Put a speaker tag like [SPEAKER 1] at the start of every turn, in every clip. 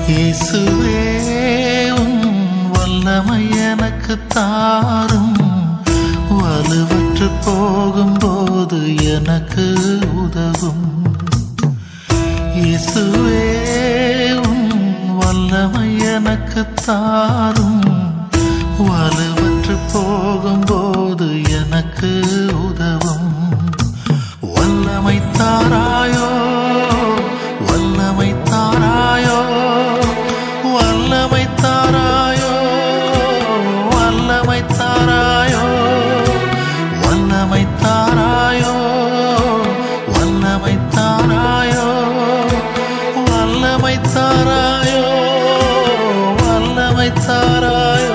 [SPEAKER 1] இயேசுவே உம் வல்லமை எனக்கு தாரும், வலுவற்று போகும்போது எனக்கு உதவும். இயேசுவே உம் வல்லமை எனக்கு தாரும், வலுவற்று போகும்போது எனக்கு உதவும். வல்லமை தாராயோ, வல்லமை தாராயோ, வல்லமை தாராயோ, வல்லமை தாராயோ, வல்லமை தாராயோ, வல்லமை தாராயோ, வல்லமை தாராயோ, வல்லமை தாராயோ.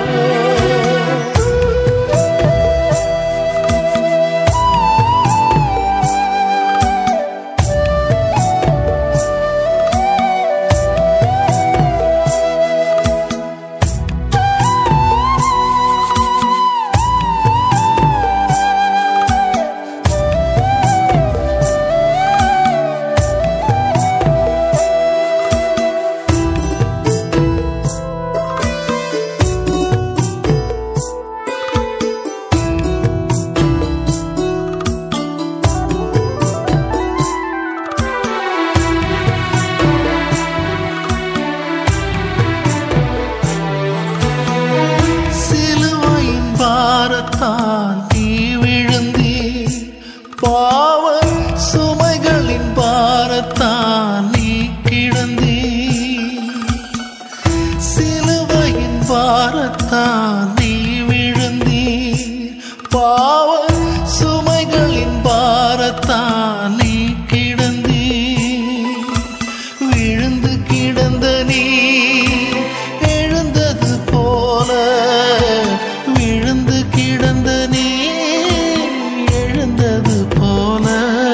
[SPEAKER 1] பாரத்தால் நீ விழுந்தீர், பாவ சுமைகளின் பாரத்தால் நீ கிடந்தீர். சிலுவையின் பாரத்தால் நீ விழுந்தீர், பாவ சுமைகளின் பாரத்தால் நீ கிடந்தீர். விழுந்து கிடந்த நீ எழுந்தது போல, விழுந்து கிடந்த நீ எழுந்தது போல,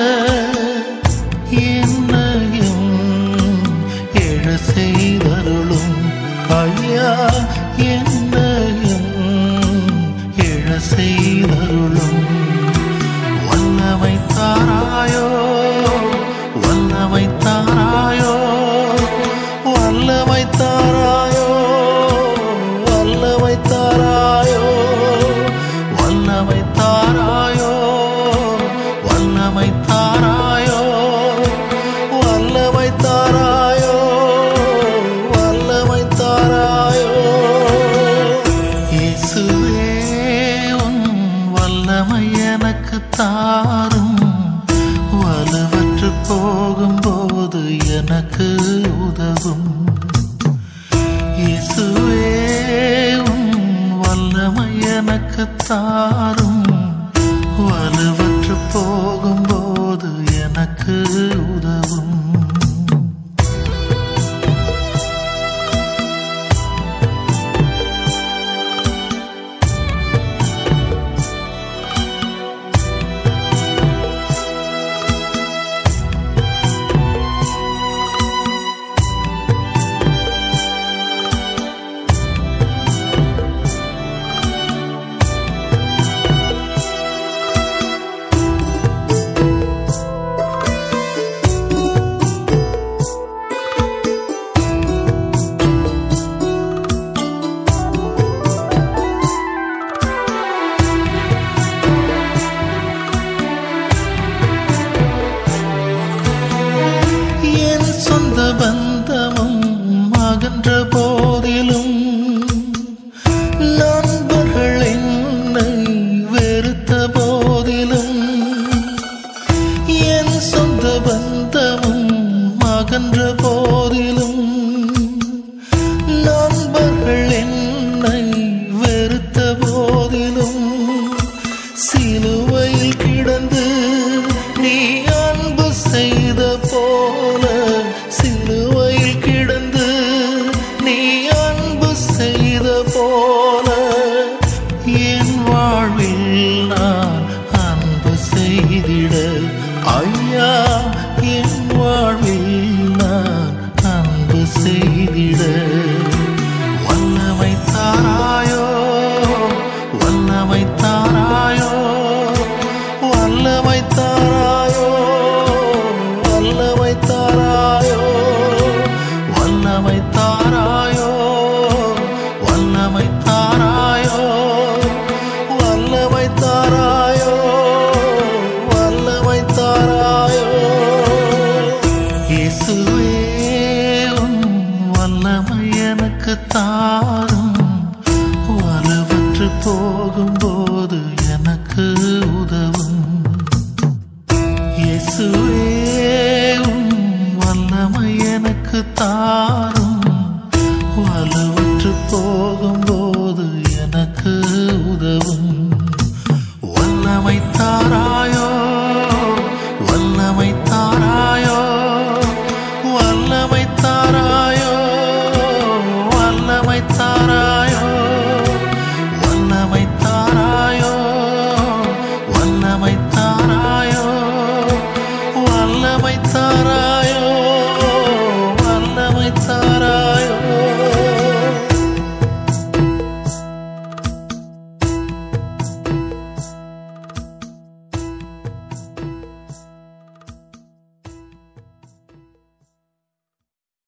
[SPEAKER 1] என்னையும் எழ செய்தருளும் ஐயா, என்னையும் எழ செய்தருளும். வல்லமை தாராயோ, வல்லமை தாராயோ, வல்லமை தாராயோ, வல்லமை தாராயோ, வல்லமை தாராயோ, வல்லமை தாராயோ, வல்லமை தாராயோ, வல்லமை தாராயோ. இயேசுவே உம் வல்லமை எனக்கு தாரும், வலுவற்று போகும்போது எனக்கு உதவும். இயேசுவே உம் வல்லமை எனக்கு தாரும், வலுவற்று போகும்போது எனக்கு உதவும். தாராயோ வல்லமை தாராயோ வல்லமை தாராயோ வல்லமை தாராயோ இயேசுவே உம் வல்லமை எனக்கு தாரும் வலுவற்று போகும்போது எனக்கு உதவும் இயேசுவே உம் வல்லமை எனக்கு தாரும் வலுவற்று